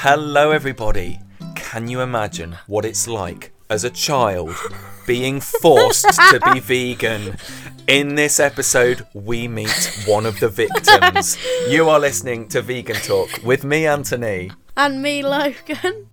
Hello everybody. Can you imagine what it's like as a child being forced to be vegan? In this episode, we meet one of the victims. You are listening to Vegan Talk with me, Anthony. And me, Logan.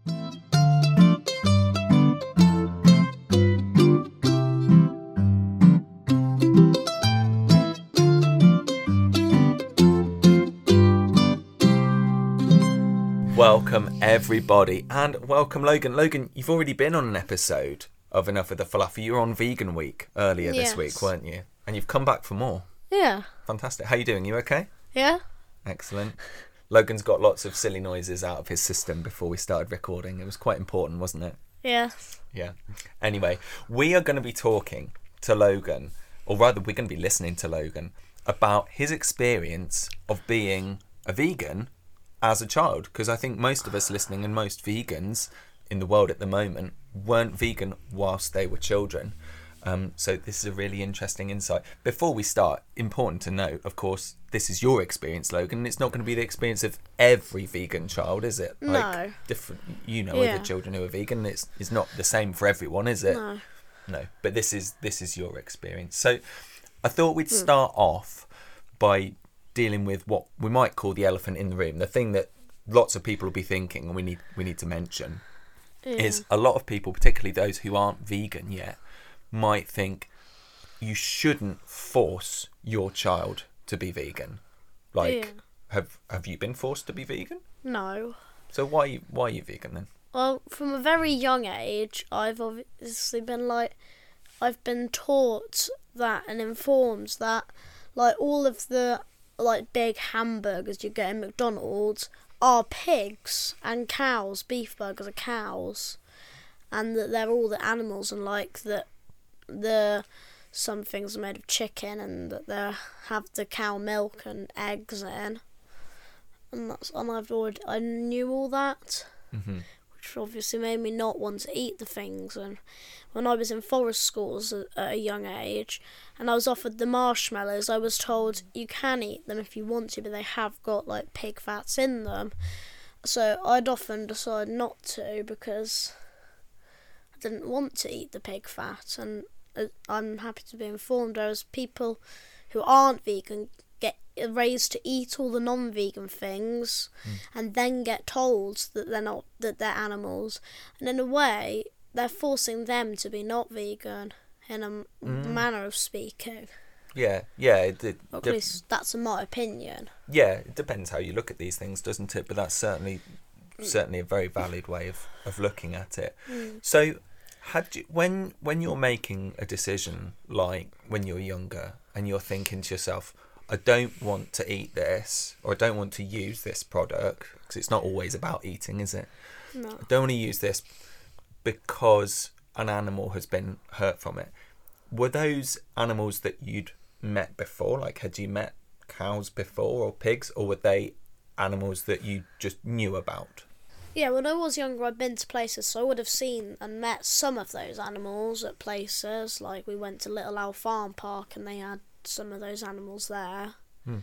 Welcome everybody, and welcome Logan. Logan, you've already been on an episode of Enough of the Falafel. You were on Vegan Week earlier this week, weren't you? And you've come back for more. Yeah. Fantastic. How you doing? You okay? Yeah. Excellent. Logan's got lots of silly noises out of his system before we started recording. It was quite important, wasn't it? Yes. Yeah. Anyway, we are going to be talking to Logan, or rather we're going to be listening to Logan, about his experience of being a vegan as a child, because I think most of us listening and most vegans in the world at the moment weren't vegan whilst they were children. So this is a really interesting insight. Before we start, important to note, of course, this is your experience, Logan, and it's not going to be the experience of every vegan child, is it? No. Like, different, other children who are vegan. It's not the same for everyone, is it? No. But this is your experience. So I thought we'd start off by dealing with what we might call the elephant in the room, the thing that lots of people will be thinking, and we need to mention, is a lot of people, particularly those who aren't vegan yet, might think you shouldn't force your child to be vegan. Like, have you been forced to be vegan? No. So why are you vegan then? Well, from a very young age, I've obviously been I've been taught that and informed that, like, all of the big hamburgers you get in McDonald's are pigs and cows. Beef burgers are cows, and that they're all the animals, and that some things are made of chicken, and that they have the cow milk and eggs in, and I knew all that, which obviously made me not want to eat the things. And when I was in forest schools at a young age, and I was offered the marshmallows, I was told you can eat them if you want to, but they have got pig fats in them. So I'd often decide not to because I didn't want to eat the pig fat, and I'm happy to be informed, whereas people who aren't vegan get raised to eat all the non-vegan things and then get told that they're animals, and in a way they're forcing them to be not vegan, in a manner of speaking. Yeah. At least that's in my opinion. Yeah, it depends how you look at these things, doesn't it? But that's certainly a very valid way of looking at it. So, when you're making a decision, like when you're younger, and you're thinking to yourself, I don't want to eat this, or I don't want to use this product, because it's not always about eating, is it? No. I don't want to use this because an animal has been hurt from it. Were those animals that you'd met before? Like, had you met cows before, or pigs, or were they animals that you just knew about? Yeah, when I was younger, I'd been to places, so I would have seen and met some of those animals at places. Like, we went to Little Owl Farm Park, and they had some of those animals there.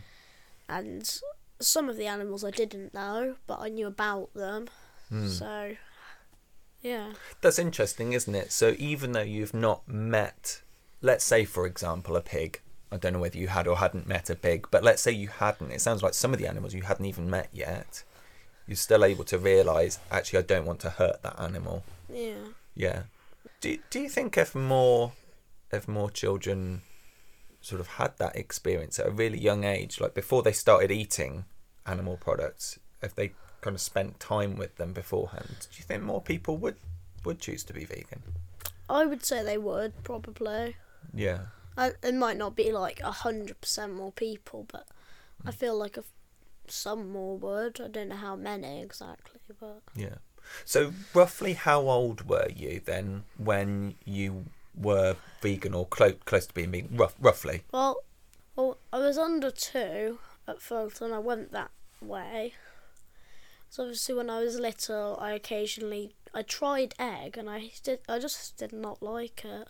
And some of the animals I didn't know, but I knew about them. So, yeah. That's interesting, isn't it? So even though you've not met, let's say, for example, a pig, I don't know whether you had or hadn't met a pig, but let's say you hadn't. It sounds like some of the animals you hadn't even met yet. You're still able to realise, actually, I don't want to hurt that animal. Yeah. Yeah. Do you think if more children sort of had that experience at a really young age, like before they started eating animal products, if they kind of spent time with them beforehand, do you think more people would choose to be vegan? I would say they would, probably. Yeah. It might not be 100% more people, but I feel like some more would. I don't know how many exactly, but... Yeah. So roughly how old were you then when you were vegan, or close to being vegan, roughly? Well, I was under 2 at first, and I went that way. So obviously when I was little, I tried egg, and I just did not like it.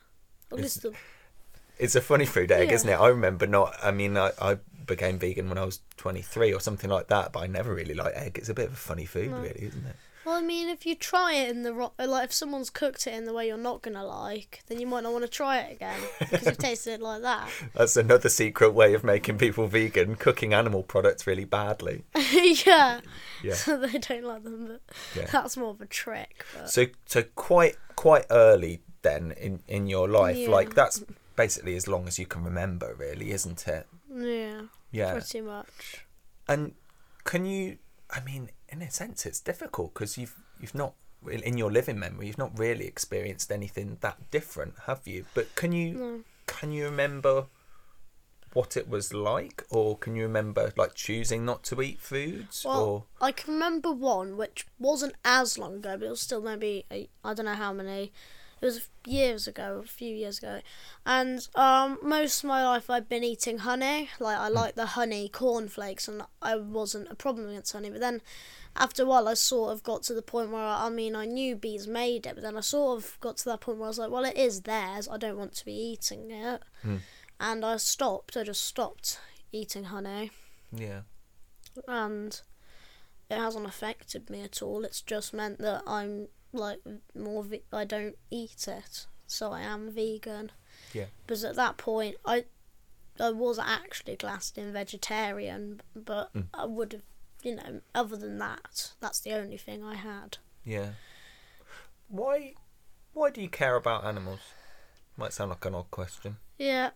It's a funny food, egg, isn't it? I remember I became vegan when I was 23 or something like that, but I never really liked egg. It's a bit of a funny food, really, isn't it? Well, I mean, if you try it in the like, if someone's cooked it in the way you're not gonna like, then you might not want to try it again because you've tasted it like that. That's another secret way of making people vegan: cooking animal products really badly. Yeah. Yeah. So they don't like them, but Yeah. that's more of a trick. But... So quite early then in your life, Yeah. like that's basically as long as you can remember, really, isn't it? Yeah. Yeah. Pretty much. And can you? I mean, in a sense, it's difficult because you've not, in your living memory, you've not really experienced anything that different, have you? But can you remember what it was like, or can you remember like choosing not to eat foods? Well, or I can remember one which wasn't as long ago, but it was still maybe I don't know how many. It was a few years ago, and most of my life I've been eating honey. Like I like the honey cornflakes, and I wasn't a problem against honey. But then, after a while, I sort of got to the point where I knew bees made it, but then I sort of got to that point where I was like, well, it is theirs. I don't want to be eating it, and I stopped. I just stopped eating honey. Yeah. And it hasn't affected me at all. It's just meant that I'm like I don't eat it, so I am vegan. Yeah. Because at that point I was actually classed in vegetarian, but I would have, other than that, that's the only thing I had. Yeah. Why do you care about animals? Might sound like an odd question. Yeah,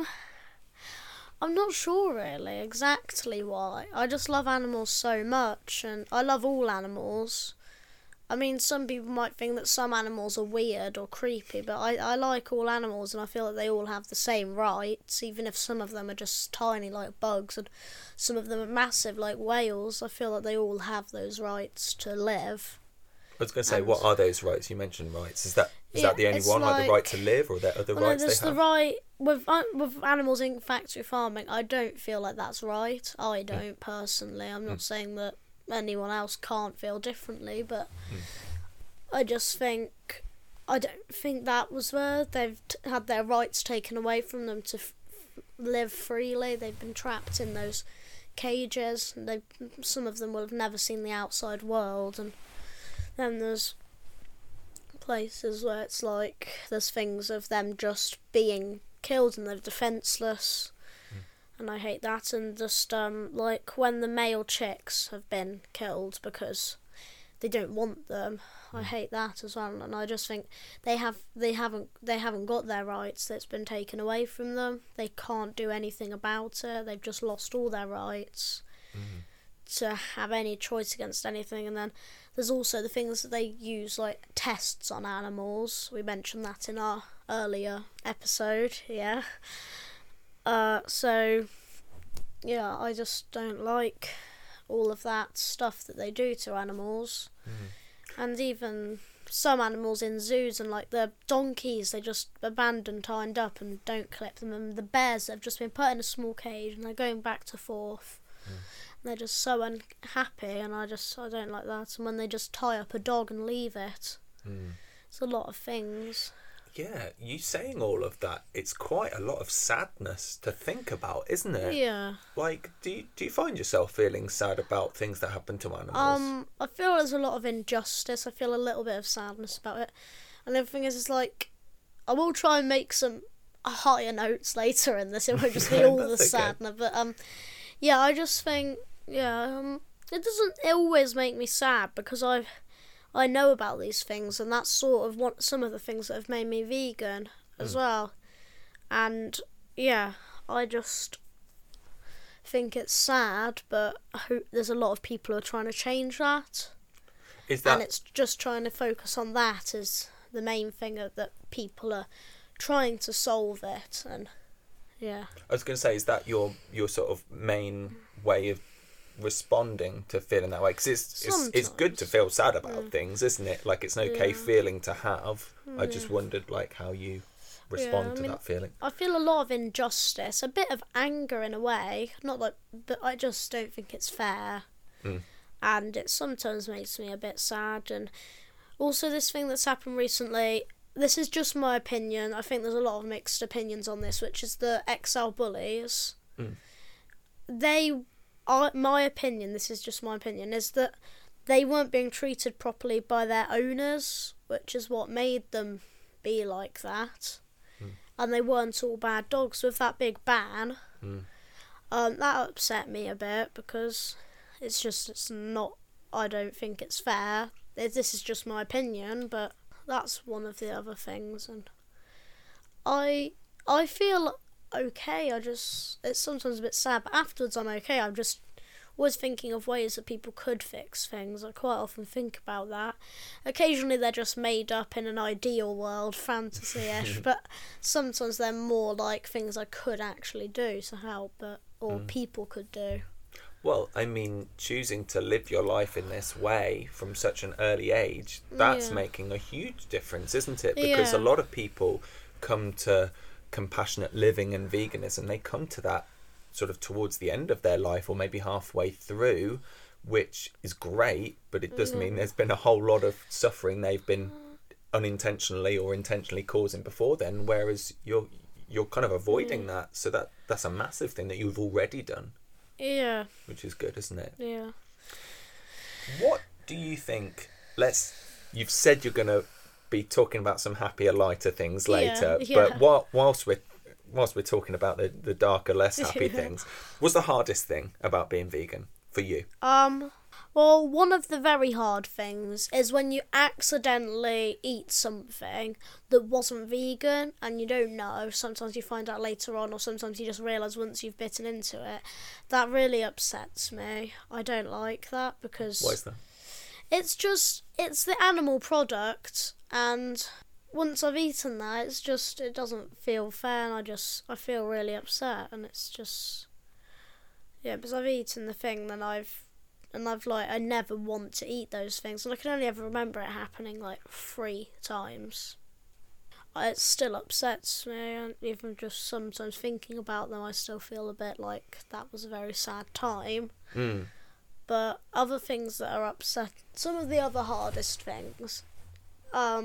I'm not sure really exactly why. I just love animals so much, and I love all animals. I mean, some people might think that some animals are weird or creepy, but I like all animals, and I feel that they all have the same rights, even if some of them are just tiny like bugs and some of them are massive like whales. I feel that they all have those rights to live. I was going to say, what are those rights? You mentioned rights. Is that the only one, like the right to live, or are there other rights there's they have? the right with animals in factory farming. I don't feel like that's right. I don't personally. I'm not saying that anyone else can't feel differently, but I just think I don't think that was where they've had their rights taken away from them to live freely. They've been trapped in those cages. Some of them will have never seen the outside world, and then there's places where it's like there's things of them just being killed and they're defenceless. And I hate that. And just like when the male chicks have been killed because they don't want them, I hate that as well. And I just think they haven't got their rights. That's been taken away from them. They can't do anything about it. They've just lost all their rights to have any choice against anything. And then there's also the things that they use, like tests on animals. We mentioned that in our earlier episode. So, yeah, I just don't like all of that stuff that they do to animals. And even some animals in zoos, and like the donkeys, they just abandon tied up and don't clip them. And the bears have just been put in a small cage and they're going back to forth. And they're just so unhappy, and I don't like that. And when they just tie up a dog and leave it, it's a lot of things. Yeah, you saying all of that, it's quite a lot of sadness to think about, isn't it? Yeah. Like, do you find yourself feeling sad about things that happen to animals? I feel there's a lot of injustice. I feel a little bit of sadness about it. And the thing is, it's like, I will try and make some higher notes later in this. It won't just be all the sadness. But, yeah, I just think, it doesn't always make me sad because I know about these things, and that's sort of some of the things that have made me vegan as well. And yeah, I just think it's sad, but I hope there's a lot of people who are trying to change that. And it's just trying to focus on that as the main thing that people are trying to solve it. And yeah, I was going to say, is that your sort of main way of responding to feeling that way? Because it's good to feel sad about things, isn't it? Like, it's an okay feeling to have. I just wondered like how you respond to that feeling. I feel a lot of injustice, a bit of anger in a way, but I just don't think it's fair. And it sometimes makes me a bit sad. And also this thing that's happened recently, this is just my opinion, I think there's a lot of mixed opinions on this, which is the XL bullies. My opinion, this is just my opinion, is that they weren't being treated properly by their owners, which is what made them be like that. And they weren't all bad dogs. With that big ban, that upset me a bit, because it's not, I don't think it's fair. This is just my opinion, but that's one of the other things. And I feel okay. It's sometimes a bit sad, but afterwards I'm okay. I'm just always thinking of ways that people could fix things. I quite often think about that. Occasionally they're just made up in an ideal world, fantasy-ish, but sometimes they're more like things I could actually do to help, or people could do. Well, I mean, choosing to live your life in this way from such an early age, that's making a huge difference, isn't it? Because a lot of people come to compassionate living and veganism, they come to that sort of towards the end of their life, or maybe halfway through, which is great, but it does mean there's been a whole lot of suffering they've been unintentionally or intentionally causing before then, whereas you're kind of avoiding that. So that's a massive thing that you've already done. Yeah. Which is good, isn't it? Yeah. What do you think, you've said you're going to be talking about some happier, lighter things later, but whilst we're talking about the darker, less happy things, what's the hardest thing about being vegan for you? Well, one of the very hard things is when you accidentally eat something that wasn't vegan and you don't know. Sometimes you find out later on, or sometimes you just realise once you've bitten into it. That really upsets me. I don't like that, because... Why is that? It's the animal product, and once I've eaten that, it doesn't feel fair, and I feel really upset, and it's just... Yeah, because I've eaten the thing, I never want to eat those things, and I can only ever remember it happening 3 times. It still upsets me, and even just sometimes thinking about them, I still feel a bit like that was a very sad time. But other things that are some of the other hardest things are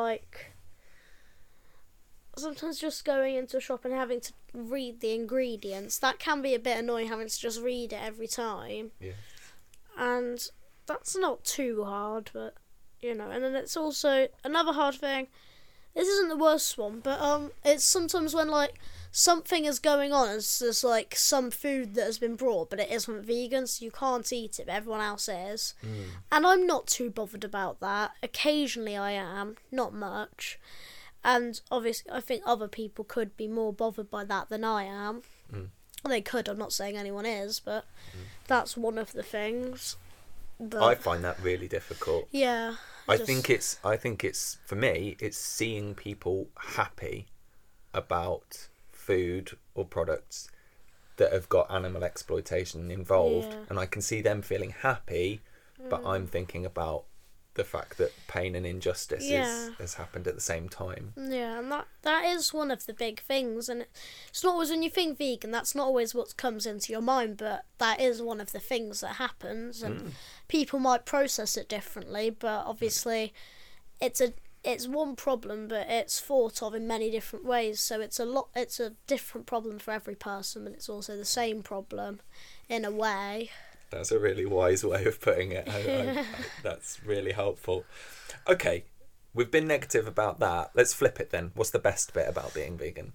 sometimes just going into a shop and having to read the ingredients. That can be a bit annoying, having to just read it every time. Yeah. And that's not too hard, but, and then it's also another hard thing. This isn't the worst one, but it's sometimes when, something is going on, and there's, some food that has been brought, but it isn't vegan, so you can't eat it, but everyone else is. And I'm not too bothered about that. Occasionally I am, not much. And obviously I think other people could be more bothered by that than I am. They could, I'm not saying anyone is, but that's one of the things. But I find that really difficult. Yeah. I think it's for me, it's seeing people happy about food or products that have got animal exploitation involved, and I can see them feeling happy, but I'm thinking about the fact that pain and injustice has happened at the same time. Yeah, and that is one of the big things, and it's not always, when you think vegan, that's not always what comes into your mind, but that is one of the things that happens, and people might process it differently, but obviously it's one problem, but it's thought of in many different ways, so it's a different problem for every person, but it's also the same problem in a way. That's a really wise way of putting it. That's really helpful. Okay, we've been negative about that. Let's flip it then. What's the best bit about being vegan?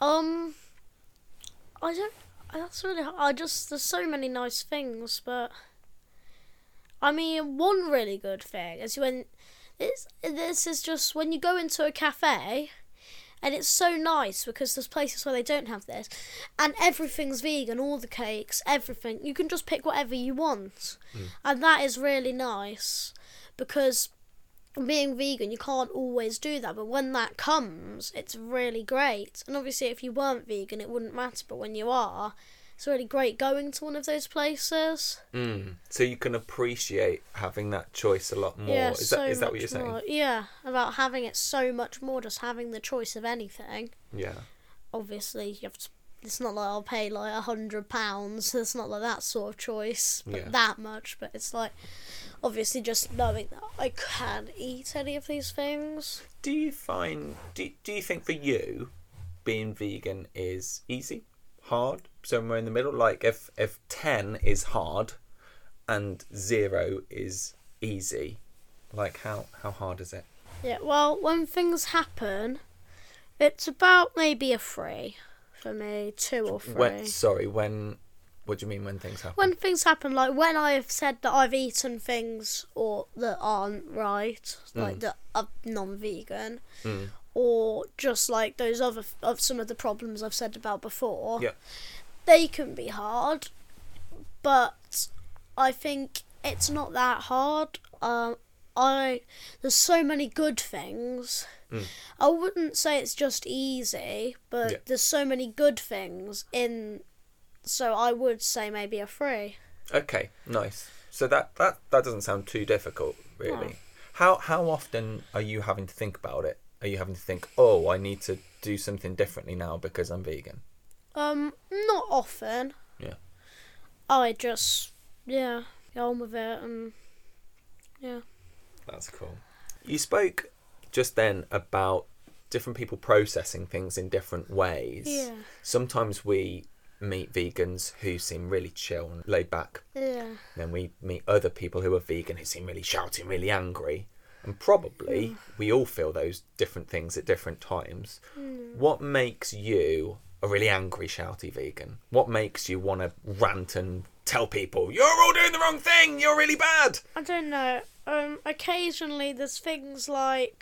That's really hard. There's so many nice things, but I mean, one really good thing is when this is just when you go into a cafe. And it's so nice because there's places where they don't have this. And everything's vegan, all the cakes, everything. You can just pick whatever you want. And that is really nice. Because being vegan, you can't always do that. But when that comes, it's really great. And obviously if you weren't vegan, it wouldn't matter. But when you are, it's really great going to one of those places. So you can appreciate having that choice a lot more. Yeah, is that what you're saying? More. Yeah, about having it so much more, just having the choice of anything. Yeah. Obviously, you have to. It's not like I'll pay £100. It's not like that sort of choice, but that much. But it's obviously just knowing that I can eat any of these things. Do you think for you, being vegan is easy? Hard, somewhere in the middle? If 10 is hard and 0 is easy? Like, how hard is it? Yeah, well, when things happen, it's about maybe a 3 for me, 2 or 3. What do you mean when things happen? When things happen, like when I've said that I've eaten things or that aren't right, like that are non-vegan, or just like those other of some of the problems I've said about before, they can be hard, but I think it's not that hard. There's so many good things. I wouldn't say it's just easy, but there's so many good things in. So I would say maybe a 3. Okay, nice. So that doesn't sound too difficult, really. No. How often are you having to think about it? Are you having to think, oh, I need to do something differently now because I'm vegan? Not often. Yeah. I just get on with it and That's cool. You spoke just then about different people processing things in different ways. Yeah. Sometimes we meet vegans who seem really chill and laid back. Yeah. Then we meet other people who are vegan who seem really shouting, really angry. And probably we all feel those different things at different times. What makes you a really angry, shouty vegan? What makes you want to rant and tell people, you're all doing the wrong thing, you're really bad? I don't know. Occasionally there's things like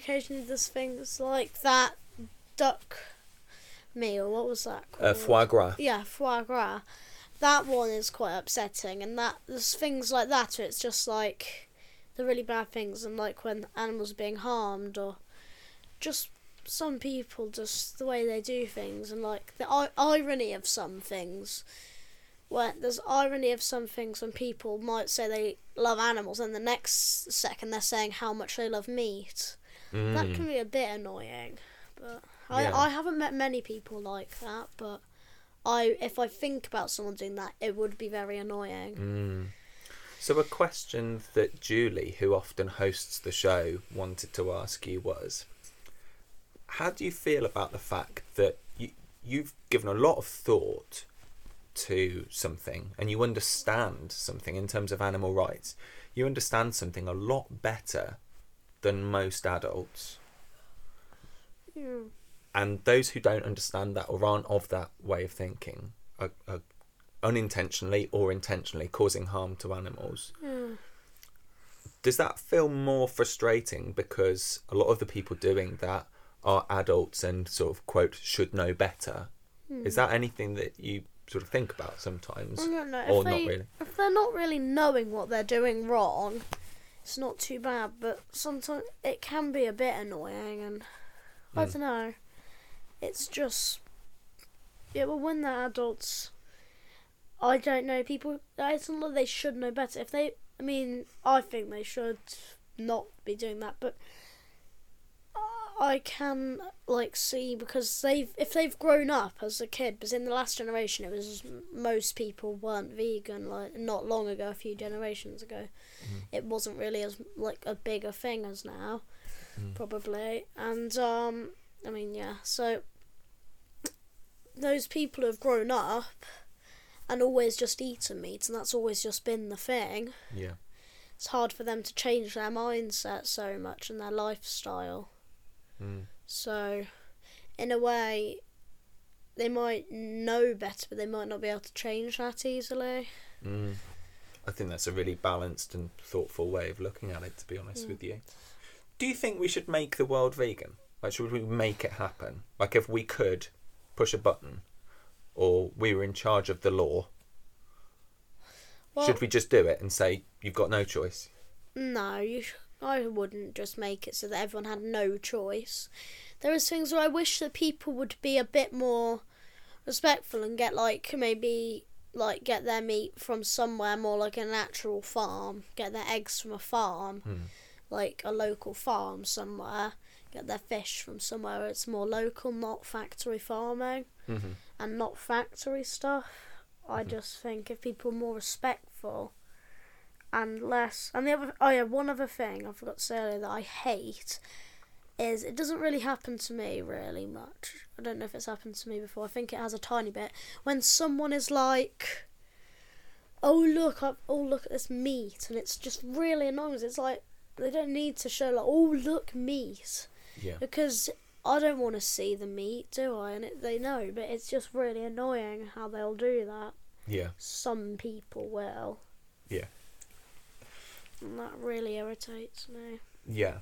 that duck meal. What was that called? Foie gras. Yeah, foie gras. That one is quite upsetting, and that there's things like that where it's just like the really bad things, and like when animals are being harmed, or just some people, just the way they do things, and like the irony of some things. There's irony of some things when people might say they love animals, and the next second they're saying how much they love meat. That can be a bit annoying, but I haven't met many people like that, but if I think about someone doing that, it would be very annoying. So a question that Julie, who often hosts the show, wanted to ask you was, how do you feel about the fact that you've given a lot of thought to something and you understand something in terms of animal rights? You understand something a lot better than most adults. And those who don't understand that or aren't of that way of thinking are unintentionally or intentionally causing harm to animals. Does that feel more frustrating because a lot of the people doing that are adults and sort of, quote, should know better? Is that anything that you sort of think about sometimes? I don't know. Or not really? If they're not really knowing what they're doing wrong, it's not too bad, but sometimes it can be a bit annoying, and I don't know. It's just, well, when they're adults, I don't know, people, it's not that they should know better. I think they should not be doing that, but I can see, because if they've grown up as a kid, because in the last generation it was most people weren't vegan, not long ago, a few generations ago, it wasn't really as a bigger thing as now, probably, and so those people who have grown up and always just eaten meat, and that's always just been the thing. Yeah, it's hard for them to change their mindset so much and their lifestyle. So, in a way, they might know better, but they might not be able to change that easily. I think that's a really balanced and thoughtful way of looking at it, to be honest with you. Do you think we should make the world vegan? Should we make it happen? If we could push a button, or we were in charge of the law, should we just do it and say, you've got no choice? No, I wouldn't just make it so that everyone had no choice. There is things where I wish that people would be a bit more respectful and get get their meat from somewhere more like a natural farm, get their eggs from a farm, like a local farm somewhere, get their fish from somewhere where it's more local, not factory farming and not factory stuff. I just think if people were more respectful and less, and one other thing I forgot to say earlier that I hate is, it doesn't really happen to me really much. I don't know if it's happened to me before. I think it has a tiny bit. When someone is look at this meat, and it's just really annoying. It's like they don't need to show like, oh look, meat. Yeah. Because I don't want to see the meat, do I? And they know, but it's just really annoying how they'll do that. Yeah. Some people will. Yeah. And that really irritates me. Yeah.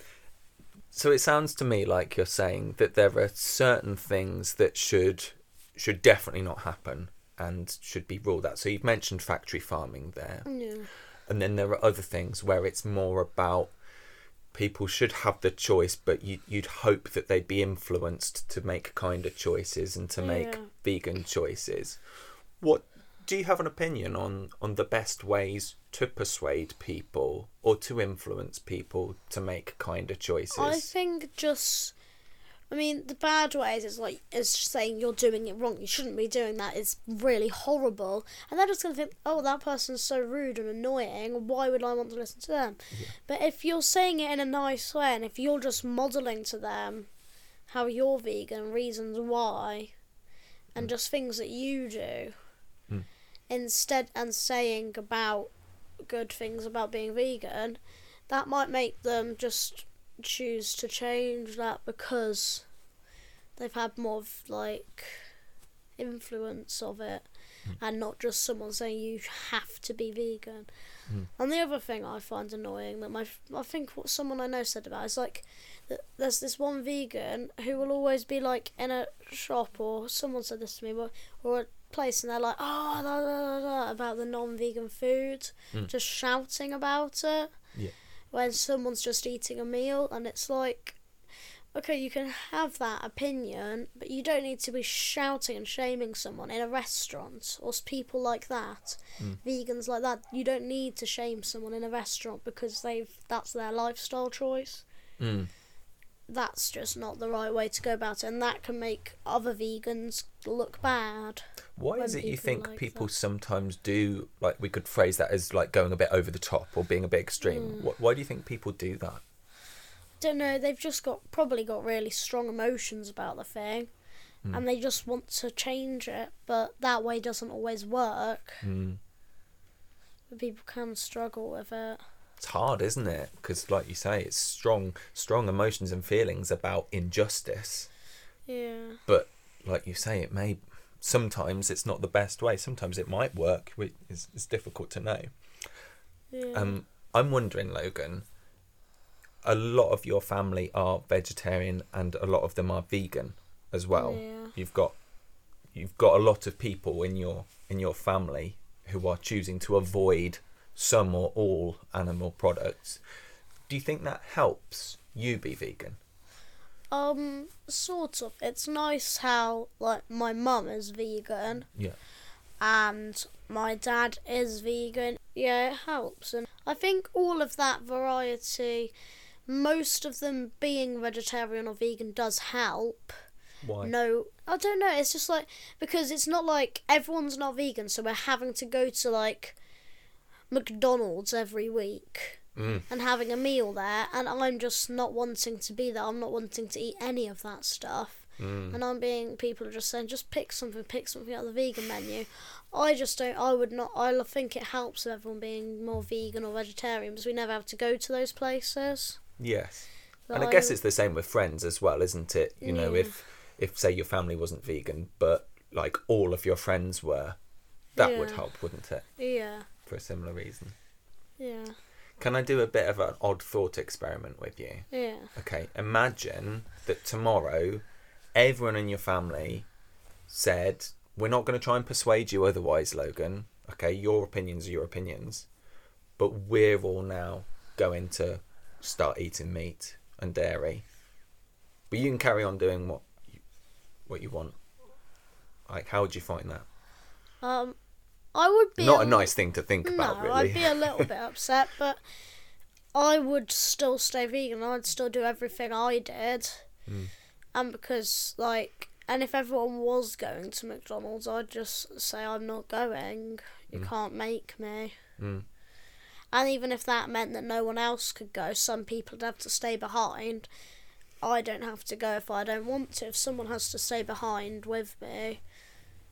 So it sounds to me like you're saying that there are certain things that should definitely not happen and should be ruled out. So you've mentioned factory farming there. Yeah. And then there are other things where it's more about people should have the choice, but you'd hope that they'd be influenced to make kinder choices and to make vegan choices. What do you have an opinion on the best ways to persuade people or to influence people to make kinder choices? I think the bad ways is saying you're doing it wrong. You shouldn't be doing that. It's really horrible. And they're just going to think, oh, that person's so rude and annoying. Why would I want to listen to them? Yeah. But if you're saying it in a nice way, and if you're just modelling to them how you're vegan, reasons why, and just things that you do, instead, and saying about good things about being vegan, that might make them just choose to change that because they've had more of influence of it, and not just someone saying you have to be vegan. And the other thing I find annoying that I think what someone I know said about is there's this one vegan who will always be in a shop, or someone said this to me, or a place, and they're like, oh, blah, blah, blah, about the non-vegan food, just shouting about it. Yeah. When someone's just eating a meal, and it's like, okay, you can have that opinion, but you don't need to be shouting and shaming someone in a restaurant, or people like that, vegans like that. You don't need to shame someone in a restaurant because that's their lifestyle choice. That's just not the right way to go about it, and that can make other vegans look bad. Why is it you think people sometimes do, we could phrase that as going a bit over the top or being a bit extreme? Why do you think people do that? Don't know, they've just probably got really strong emotions about the thing, and they just want to change it, but that way doesn't always work. People can struggle with it. It's hard, isn't it? Because, like you say, it's strong emotions and feelings about injustice. Yeah. But, like you say, sometimes it's not the best way. Sometimes it might work. It's difficult to know. Yeah. I'm wondering, Logan, a lot of your family are vegetarian and a lot of them are vegan as well. Yeah. You've got a lot of people in your family who are choosing to avoid some or all animal products. Do you think that helps you be vegan? Sort of. It's nice how my mum is vegan. Yeah. And my dad is vegan. Yeah, it helps. And I think all of that variety, most of them being vegetarian or vegan, does help. Why? No, I don't know. It's just because it's not everyone's not vegan, so we're having to go to McDonald's every week and having a meal there, and I'm just not wanting to be there. I'm not wanting to eat any of that stuff. And people are just saying, just pick something out of the vegan menu. I just don't, I think it helps with everyone being more vegan or vegetarian because we never have to go to those places. Yes. So and I guess it's the same with friends as well, isn't it? You know, if say your family wasn't vegan, but all of your friends were, that would help, wouldn't it? Yeah. For a similar reason. Yeah. Can I do a bit of an odd thought experiment with you? Yeah. Okay, imagine that tomorrow everyone in your family said, we're not going to try and persuade you otherwise, Logan. Okay, your opinions are your opinions. But we're all now going to start eating meat and dairy. But you can carry on doing what you want. How would you find that? I would be not a nice thing to think about, really. I'd be a little bit upset, but I would still stay vegan. I'd still do everything I did. And because, and if everyone was going to McDonald's, I'd just say, I'm not going. You can't make me. And even if that meant that no one else could go, some people would have to stay behind. I don't have to go if I don't want to. If someone has to stay behind with me,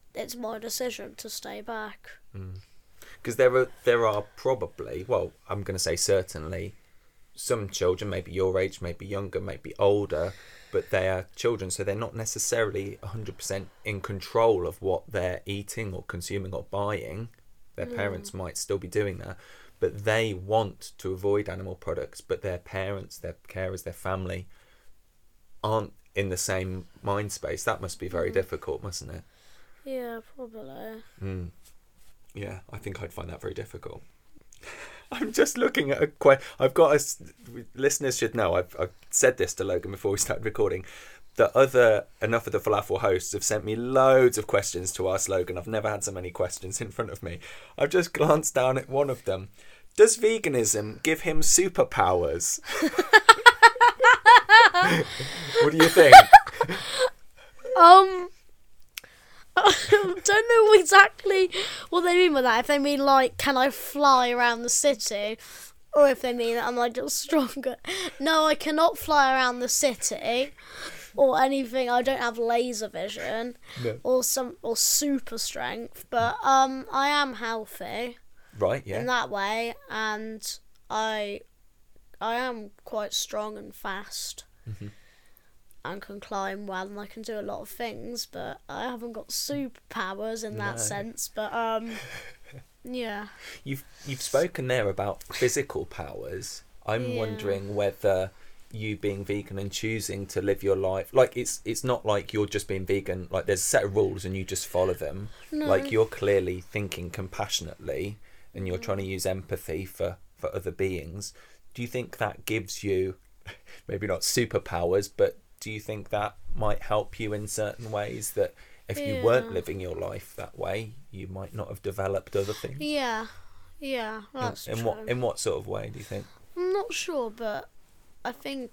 it's my decision to stay back. Because there are probably, well, I'm going to say certainly, some children, maybe your age, maybe younger, maybe older, but they are children, so they're not necessarily 100% in control of what they're eating or consuming or buying. Their parents might still be doing that, but they want to avoid animal products, but their parents, their carers, their family aren't in the same mind space. That must be very difficult, mustn't it? Yeah, probably. Yeah, I think I'd find that very difficult. I'm just looking at I've got listeners should know, I've said this to Logan before we started recording. Enough of the Falafel hosts have sent me loads of questions to ask Logan. I've never had so many questions in front of me. I've just glanced down at one of them. Does veganism give him superpowers? What do you think? I don't know exactly what they mean by that. If they mean, like, can I fly around the city? Or if they mean, am I just stronger? No, I cannot fly around the city or anything. I don't have laser vision or super strength. But I am healthy. Right, yeah. In that way. And I am quite strong and fast. Mm-hmm. And can climb well, and I can do a lot of things, but I haven't got superpowers in that sense. But yeah. You've spoken there about physical powers. I'm wondering whether you being vegan and choosing to live your life, like it's not like you're just being vegan, like there's a set of rules and you just follow them. No. Like you're clearly thinking compassionately and you're trying to use empathy for other beings. Do you think that gives you maybe not superpowers, but do you think that might help you in certain ways that if you weren't living your life that way, you might not have developed other things? Yeah, that's true. In what sort of way do you think? I'm not sure, but I think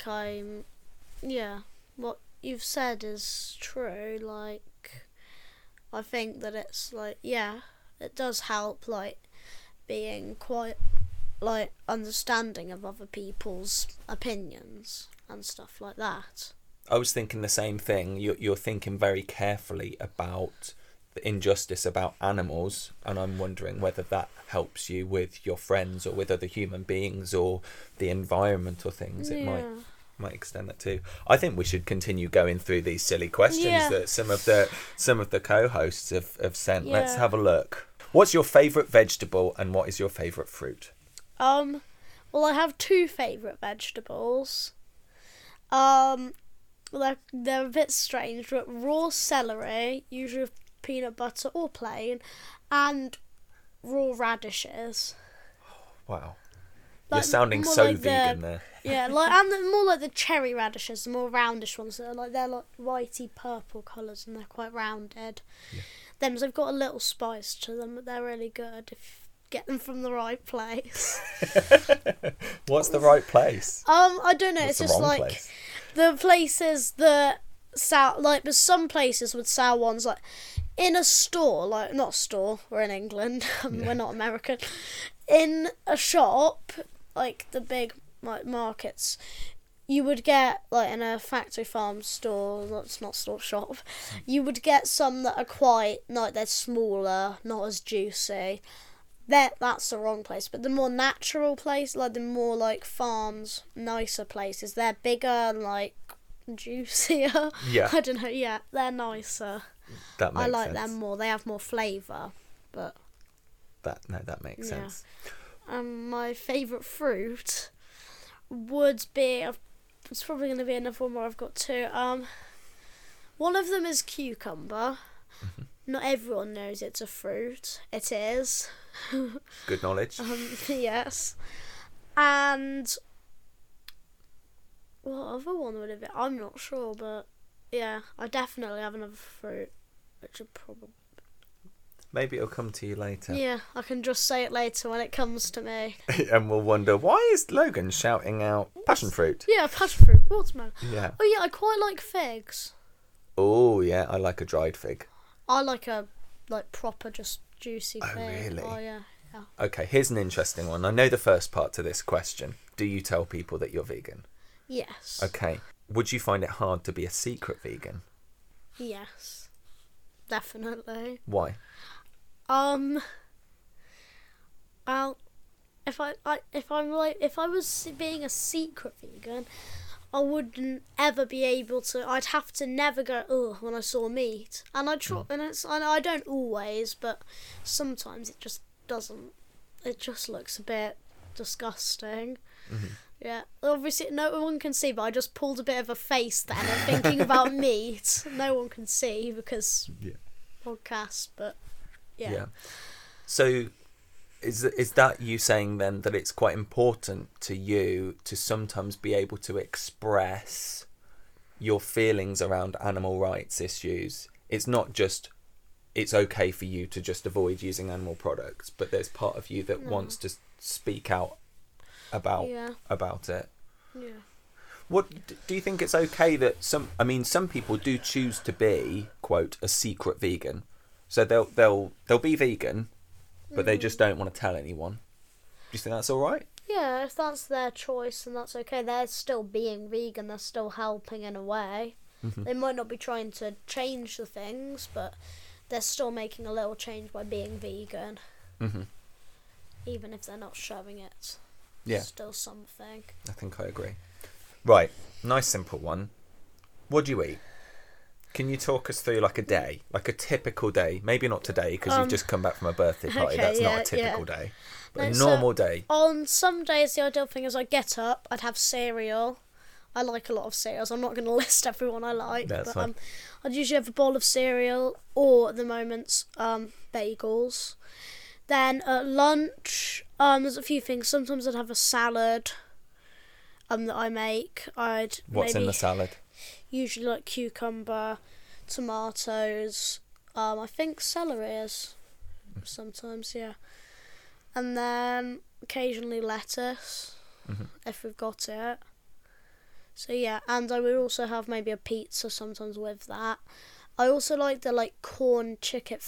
what you've said is true. Like, I think that it's like, it does help, like, being quite, like, understanding of other people's opinions and stuff like that. I was thinking the same thing. You're thinking very carefully about the injustice about animals, and I'm wondering whether that helps you with your friends or with other human beings or the environment or things. It might extend that too. I think we should continue going through these silly questions that some of the co-hosts have sent. Let's have a look. What's your favourite vegetable and what is your favourite fruit? Well, I have two favourite vegetables. They're a bit strange, but raw celery, usually with peanut butter or plain, and raw radishes. Wow. You're sounding so like vegan there. Yeah, and more like the cherry radishes, the more roundish ones. They're like whitey purple colours and they're quite rounded. Yeah. They've got a little spice to them, but they're really good if you get them from the right place. What's the right place? I don't know. What's it's just like place? The places that sell, like, there's some places would sell ones like in a store, like not a store. We're in England. We're not American. In a shop, like the big like markets, you would get like in a factory farm store. That's not store shop. You would get some that are quite like they're smaller, not as juicy. That's the wrong place. But the more natural place, like the more like farms, nicer places, they're bigger and like juicier. Yeah. I don't know. Yeah, they're nicer. That makes sense. I like them more. They have more flavour. But that makes sense. My favourite fruit would be. It's probably going to be another one where I've got two. One of them is cucumber. Mm-hmm. Not everyone knows it's a fruit. It is. Good knowledge. Yes. And what other one would it be? I'm not sure, but yeah, I definitely have another fruit, which would probably. Maybe it'll come to you later. Yeah, I can just say it later when it comes to me. And we'll wonder, why is Logan shouting out passion fruit? Yeah, passion fruit, watermelon. Yeah. Oh yeah, I quite like figs. Oh yeah, I like a dried fig. I like a proper just juicy fig. Oh really? Oh yeah. Okay, here's an interesting one. I know the first part to this question. Do you tell people that you're vegan? Yes. Okay. Would you find it hard to be a secret vegan? Yes. definitely. Why? Well, if I was being a secret vegan, I wouldn't ever be able to. I'd have to never go ugh when I saw meat, and I try, and I don't always, but sometimes it just doesn't. It just looks a bit disgusting. Mm-hmm. Yeah, obviously no one can see, but I just pulled a bit of a face then, thinking about meat. No one can see because podcast, but yeah. So, is that you saying then that it's quite important to you to sometimes be able to express your feelings around animal rights issues? It's not just it's okay for you to just avoid using animal products, but there's part of you that wants to speak out about it. Yeah. What do you think? It's okay that some people do choose to be, quote, a secret vegan, so they'll be vegan, but they just don't want to tell anyone. Do you think that's all right? Yeah, if that's their choice, then that's okay. They're still being vegan. They're still helping in a way. Mm-hmm. They might not be trying to change the things, but they're still making a little change by being vegan. Mm-hmm. Even if they're not showing it. Yeah. Still something. I think I agree. Right, nice simple one. What do you eat? Can you talk us through like a day, like a typical day? Maybe not today because you've just come back from a birthday party. Okay, That's not a typical day. But No, a normal day. On some days, the ideal thing is I get up, I'd have cereal. I like a lot of cereals. I'm not going to list everyone I like. That's but fine. I'd usually have a bowl of cereal or, at the moment, bagels. Then at lunch, there's a few things. Sometimes I'd have a salad that I make. What's in the salad? Usually like cucumber, tomatoes, I think celery is sometimes, yeah. And then occasionally lettuce, if we've got it. So yeah, and I would also have maybe a pizza sometimes with that. I also like the corn chicken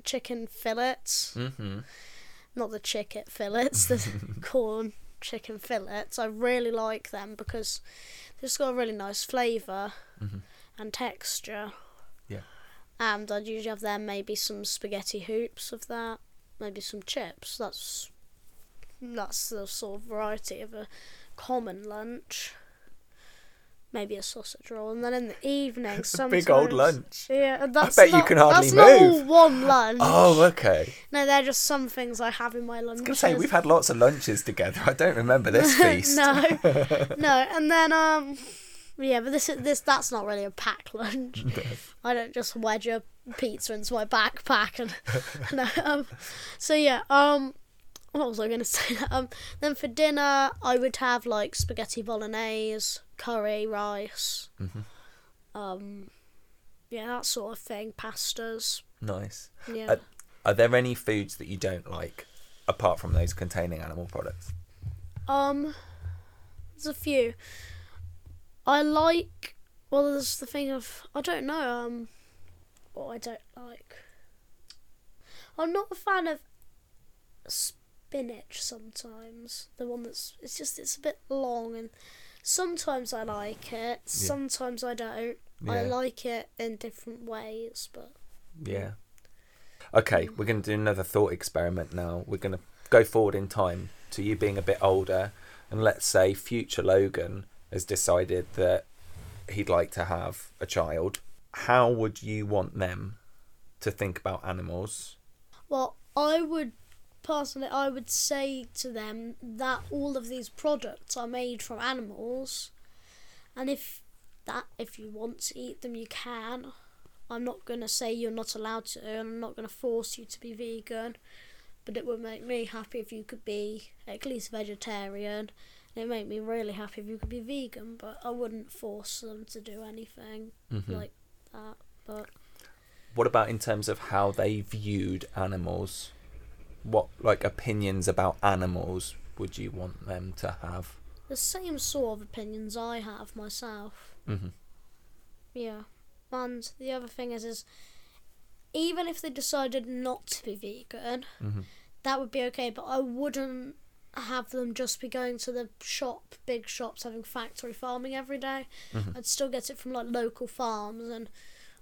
fillets. Mm-hmm. Not the chicken fillets, the corn chicken fillets. I really like them because they've just got a really nice flavour and texture. Yeah. And I'd usually have there maybe some spaghetti hoops of that, maybe some chips. That's the sort of variety of a common lunch. Maybe a sausage roll, and then in the evening, sometimes... Big old lunch. Yeah, that's I bet you can hardly move. That's not all one lunch. Oh, okay. No, they're just some things I have in my lunches. I was going to say, we've had lots of lunches together. I don't remember this feast. No, and then, yeah, but that's not really a packed lunch. No. I don't just wedge a pizza into my backpack and... no, so yeah, what was I going to say? Then for dinner, I would have spaghetti bolognese, curry, rice. Yeah, that sort of thing. Pastas. Nice. Yeah. Are there any foods that you don't like apart from those containing animal products? There's a few. I like. Well, there's the thing of I don't know. What I don't like. I'm not a fan of spinach sometimes. The one it's a bit long, and sometimes I like it, sometimes I don't. Yeah. I like it in different ways, but... Yeah. Okay, we're going to do another thought experiment now. We're going to go forward in time to you being a bit older, and let's say future Logan has decided that he'd like to have a child. How would you want them to think about animals? Well, personally, I would say to them that all of these products are made from animals, and if you want to eat them, you can. I'm not going to say you're not allowed to, and I'm not going to force you to be vegan, but it would make me happy if you could be at least vegetarian, and it would make me really happy if you could be vegan, but I wouldn't force them to do anything like that. But what about in terms of how they viewed animals? What opinions about animals would you want them to have? The same sort of opinions I have myself. Yeah. And the other thing is even if they decided not to be vegan, that would be okay, but I wouldn't have them just be going to the big shops, having factory farming every day. I'd still get it from local farms, and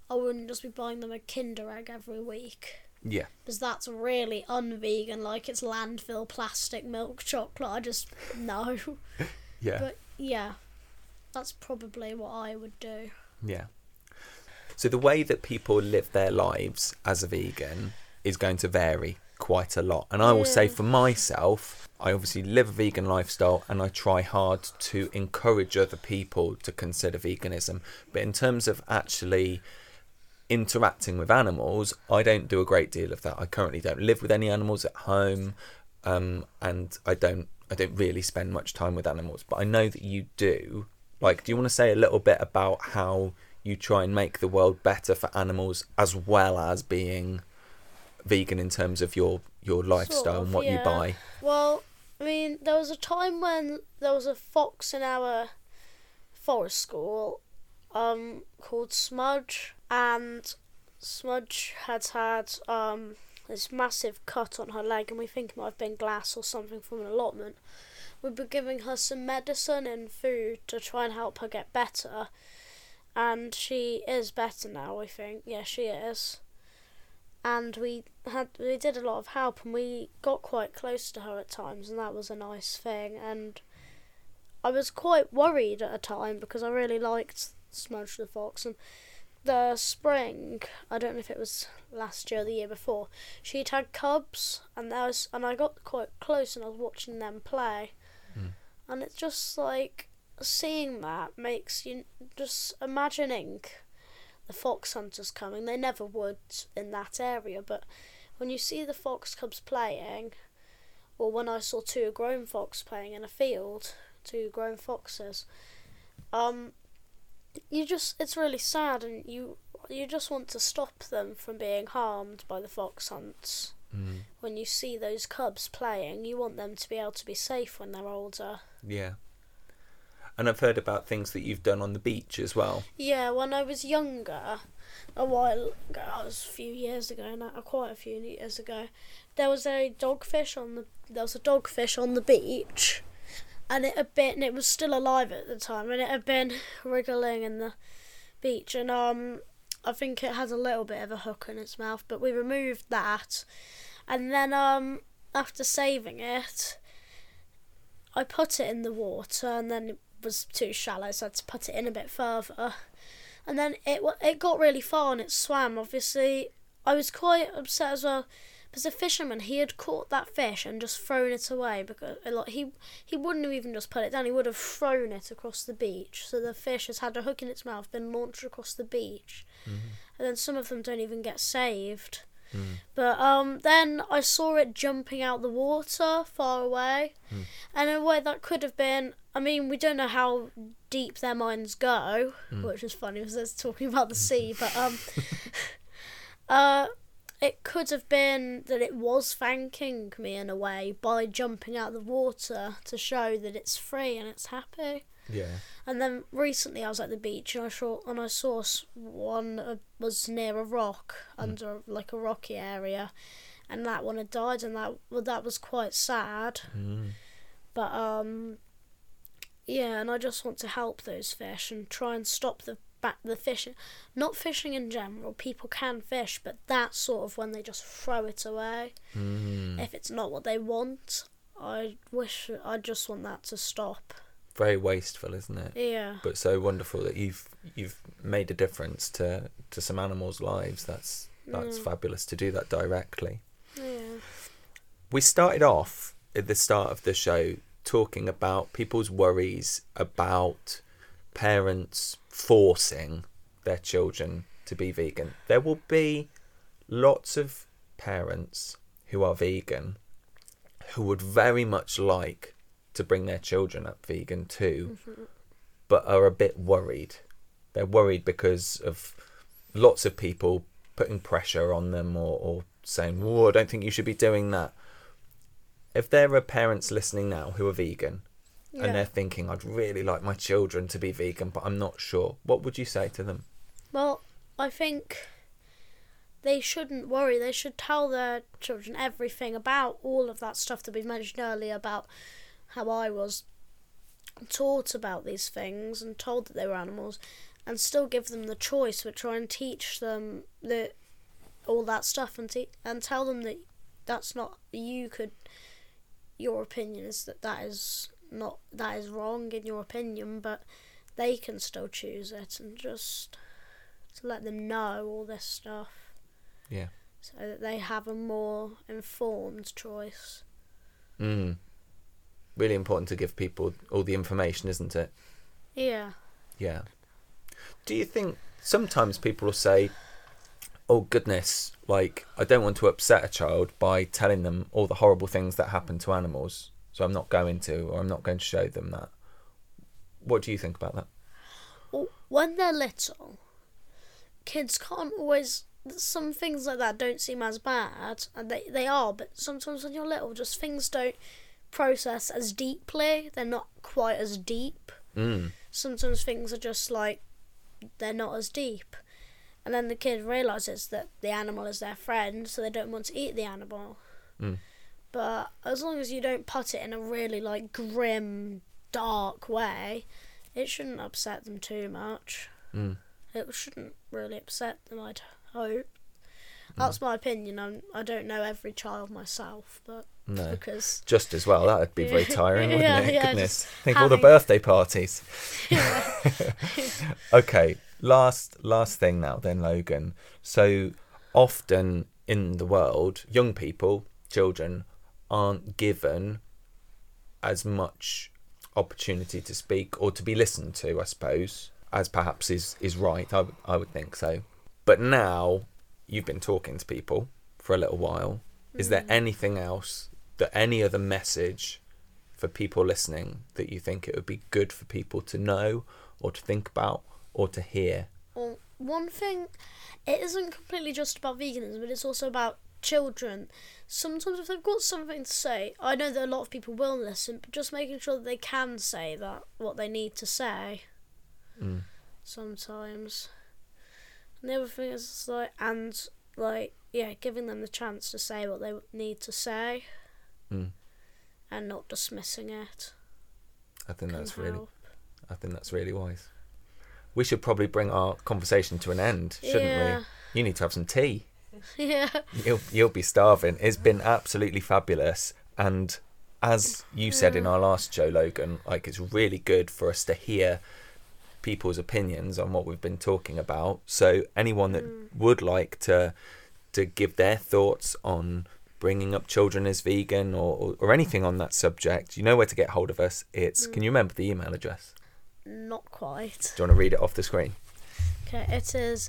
I wouldn't just be buying them a Kinder Egg every week. Yeah. Because that's really un-vegan, like it's landfill plastic milk chocolate. I just, no. Yeah. But, yeah, that's probably what I would do. Yeah. So the way that people live their lives as a vegan is going to vary quite a lot. And I will say for myself, I obviously live a vegan lifestyle and I try hard to encourage other people to consider veganism. But in terms of actually interacting with animals, I don't do a great deal of that. I currently don't live with any animals at home, and I don't really spend much time with animals. But I know that you do. Like, do you want to say a little bit about how you try and make the world better for animals as well as being vegan in terms of your lifestyle and what you buy? Well, I mean, there was a time when there was a fox in our forest school called Smudge, and Smudge had this massive cut on her leg, and we think it might have been glass or something from an allotment. We've been giving her some medicine and food to try and help her get better, and she is better now, I think. Yeah, she is. And we did a lot of help, and we got quite close to her at times, and that was a nice thing. And I was quite worried at a time because I really liked Smudge the fox. And the spring, I don't know if it was last year or the year before, she'd had cubs, and I got quite close, and I was watching them play. And it's just like, seeing that makes you just imagining the fox hunters coming. They never would in that area, but when you see the fox cubs playing, or when I saw two grown fox playing in a field, two grown foxes, it's really sad, and you just want to stop them from being harmed by the fox hunts. When you see those cubs playing, you want them to be able to be safe when they're older. Yeah. And I've heard about things that you've done on the beach as well. Yeah, when I was younger, a while ago, it was a few years ago now, quite a few years ago, there was a dogfish on the beach, and it had been, it was still alive at the time, and it had been wriggling in the beach, and I think it had a little bit of a hook in its mouth, but we removed that, and then after saving it, I put it in the water, and then it was too shallow, so I had to put it in a bit further, and then it got really far and it swam. Obviously, I was quite upset as well, because the fisherman, he had caught that fish and just thrown it away, because he wouldn't have even just put it down, he would have thrown it across the beach. So the fish has had a hook in its mouth, been launched across the beach, and then some of them don't even get saved. But then I saw it jumping out the water far away, and in a way that could have been, I mean, we don't know how deep their minds go, which is funny because it's talking about the sea, but it could have been that it was thanking me in a way by jumping out the water to show that it's free and it's happy. Yeah. And then recently I was at the beach, and I saw one was near a rock, under like a rocky area, and that one had died, and that was quite sad. But yeah, and I just want to help those fish and try and stop the fishing. Not fishing in general, people can fish, but that sort of when they just throw it away, if it's not what they want, I just want that to stop. Very wasteful, isn't it? Yeah. But so wonderful that you've made a difference to some animals' lives. That's fabulous to do that directly. Yeah. We started off at the start of the show talking about people's worries about parents forcing their children to be vegan. There will be lots of parents who are vegan who would very much like to bring their children up vegan too, but are a bit worried. They're worried because of lots of people putting pressure on them or saying, "Whoa, I don't think you should be doing that." If there are parents listening now who are vegan and they're thinking, "I'd really like my children to be vegan, but I'm not sure," what would you say to them? Well, I think they shouldn't worry. They should tell their children everything about all of that stuff that we mentioned earlier, about how I was taught about these things and told that they were animals, and still give them the choice, but try and teach them all that stuff, and tell them that that's not your opinion is that is wrong in your opinion, but they can still choose it, and just to let them know all this stuff. Yeah. So that they have a more informed choice. Really important to give people all the information, isn't it? Yeah. Yeah. Do you think sometimes people will say, oh goodness, like, I don't want to upset a child by telling them all the horrible things that happen to animals, so I'm not going to, or I'm not going to show them that. What do you think about that? Well, when they're little, kids can't always... Some things like that don't seem as bad, and they are, but sometimes when you're little, just things don't process as deeply. They're not quite as deep. Sometimes things are just like, they're not as deep. And then the kid realises that the animal is their friend, so they don't want to eat the animal. But as long as you don't put it in a really like grim, dark way, it shouldn't upset them too much. It shouldn't really upset them, I'd hope. That's my opinion. I don't know every child myself, but no, because just as well, that would be very tiring, wouldn't it? Goodness, think of all the having... birthday parties. Okay, last thing now then, Logan. So often in the world, young people, children, aren't given as much opportunity to speak or to be listened to, I suppose, as perhaps is right. I would think so. But now you've been talking to people for a little while. Is there anything else, any other message for people listening that you think it would be good for people to know or to think about or to hear? Well, one thing, it isn't completely just about veganism, but it's also about children. Sometimes if they've got something to say, I know that a lot of people will listen, but just making sure that they can say what they need to say. Sometimes. And the other thing is giving them the chance to say what they need to say, and not dismissing it. I think that's really wise. We should probably bring our conversation to an end, shouldn't we? You need to have some tea. Yeah. You'll be starving. It's been absolutely fabulous, and as you said in our last show, Logan, like, it's really good for us to hear people's opinions on what we've been talking about. So anyone that would like to give their thoughts on bringing up children as vegan or anything on that subject, you know where to get hold of us. It's can you remember the email address? Not quite. Do you want to read it off the screen? Okay, it is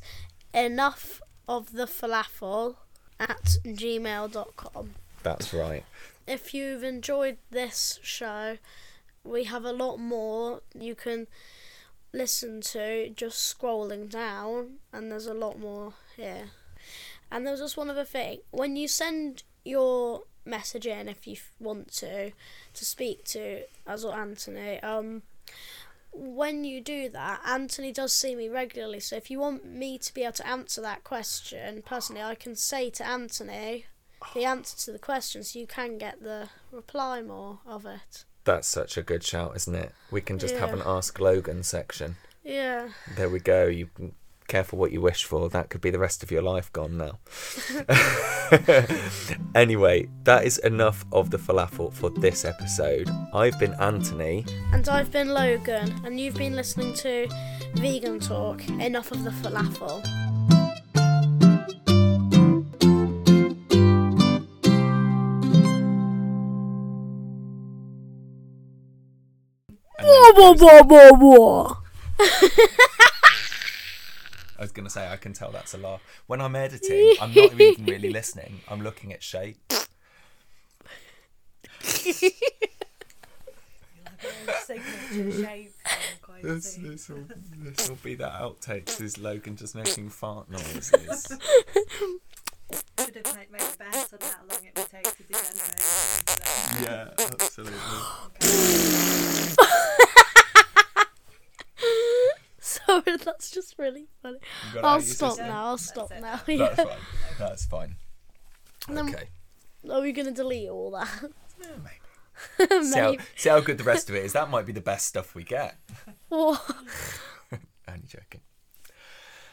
enoughofthe@gmail.com. That's right. If you've enjoyed this show, we have a lot more you can listen to just scrolling down, and there's a lot more here. And there's just one other thing. When you send your message in, if you want to speak to us or Anthony, when you do that, Anthony does see me regularly, so if you want me to be able to answer that question personally, I can say to Anthony the answer to the question, so you can get the reply more of it. That's such a good shout, isn't it? We can just have an Ask Logan section. Yeah. There we go. You careful what you wish for. That could be the rest of your life gone now. Anyway, that is enough of the falafel for this episode. I've been Anthony. And I've been Logan. And you've been listening to Vegan Talk. Enough of the falafel. I was going to say, I can tell that's a laugh. When I'm editing, I'm not even really listening. I'm looking at shape. This will be that outtakes. Is Logan just making fart noises? Should have made a bet on how long it would take to degenerate. Yeah, absolutely. Sorry, that's just really funny. I'll stop now. Yeah. That's fine. Okay. Are we going to delete all that? Yeah, maybe. See how good the rest of it is. That might be the best stuff we get. What? Only joking.